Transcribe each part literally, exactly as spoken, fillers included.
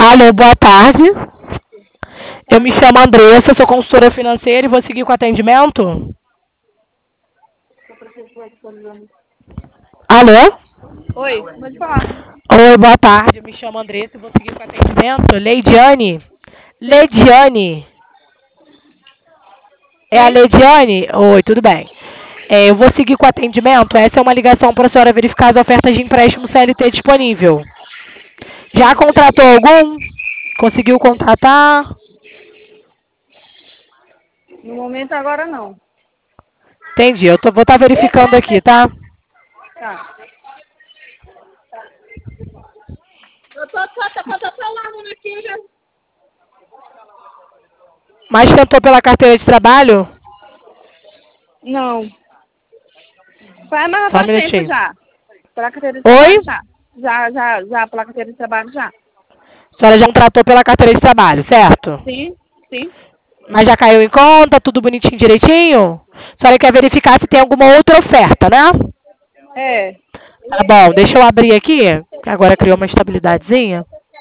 Alô, boa tarde. Eu me chamo Andressa, sou consultora financeira e vou seguir com o atendimento. Alô? Oi, pode falar. Oi, boa tarde. Eu me chamo Andressa e vou seguir com o atendimento. Leidiane? Leidiane? É a Sim? Leidiane? Oi, tudo bem. É, eu vou seguir com o atendimento. Essa é uma ligação para a senhora verificar as ofertas de empréstimo C L T disponível. Já Sim. contratou algum? Conseguiu contratar? No momento agora não. Entendi. Eu tô, vou estar verificando aqui, tá? Tá. Eu tô, tô, tô, tô, tô falando aqui já. Mas tentou pela carteira de trabalho? Não. Faz mais Só um pra tempo minutinho. já. Pela carteira de Oi? trabalho já. Já, já, já, pela carteira de trabalho já. A senhora já contratou pela carteira de trabalho, certo? Sim, sim. Mas já caiu em conta, tudo bonitinho, direitinho? A senhora quer verificar se tem alguma outra oferta, né? É. Tá bom, deixa eu abrir aqui, que agora criou uma estabilidadezinha.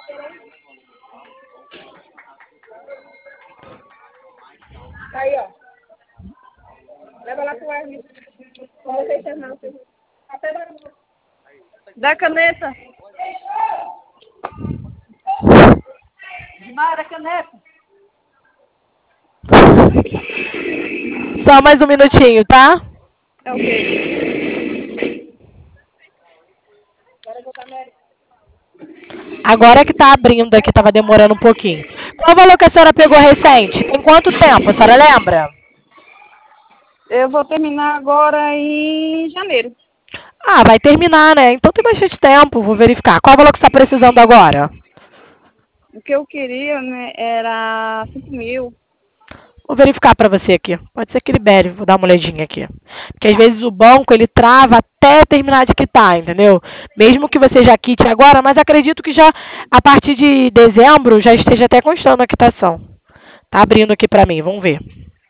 Aí, ó. Leva lá pro Hermes. Vamos ver se não. Dá a caneta. Mara, caneta. Só mais um minutinho, tá? É o quê? Agora eu vou pra América. Agora que tá abrindo aqui, tava demorando um pouquinho. Qual o valor que a senhora pegou recente? Tem quanto tempo, a senhora lembra? Eu vou terminar agora em janeiro. Ah, vai terminar, né? Então tem bastante tempo, vou verificar. Qual o valor que você está precisando agora? O que eu queria, né, era cinco mil. Vou verificar para você aqui. Pode ser que libere, vou dar uma olhadinha aqui. Porque às Tá. vezes o banco, ele trava até terminar de quitar, entendeu? Mesmo que você já quite agora, mas acredito que já a partir de dezembro já esteja até constando a quitação. Tá abrindo aqui para mim, vamos ver.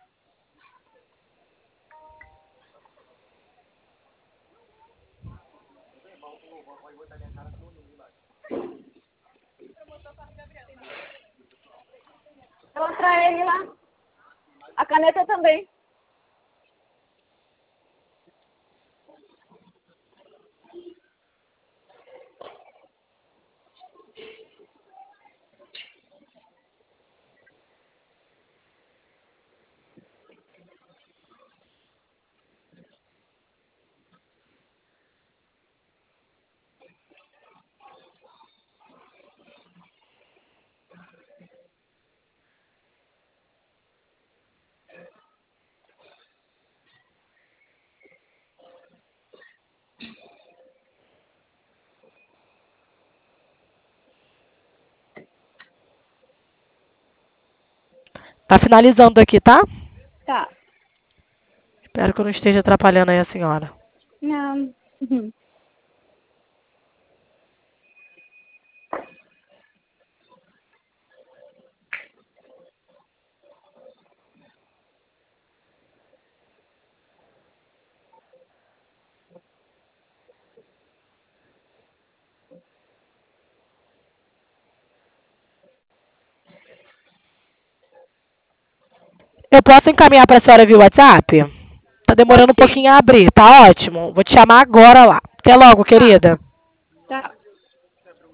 Eu vou pra ele lá. A caneta também. Tá finalizando aqui, tá? Tá. Espero que eu não esteja atrapalhando aí a senhora. Não. Uhum. Eu posso encaminhar para a senhora via WhatsApp? Tá demorando Pode um sim. pouquinho a abrir, tá ótimo. Vou te chamar agora lá. Até logo, Tá. querida. Tá.